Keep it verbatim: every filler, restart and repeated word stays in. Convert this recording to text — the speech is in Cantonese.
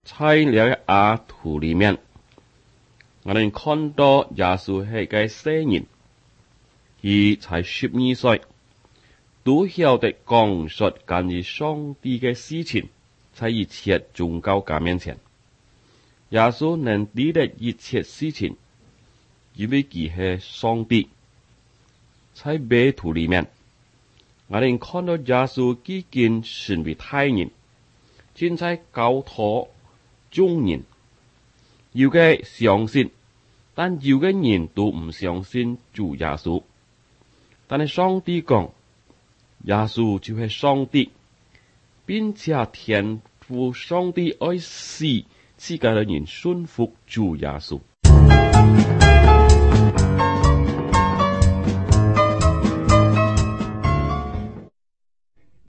在了阿圖裏面，我哋看到耶穌係個聖人，而才十二歲，都曉得講述關於上帝嘅事情，在一切宗教家面前，耶穌能知得一切事情，因為佢係上帝。在別圖裏面，我哋看到耶穌基經成為大人，正在教導眾人，有嘅相信，但有嘅人都唔相信主耶穌。但係上帝講，耶穌就係上帝，並且天父上帝愛使自己嘅人順服主耶穌。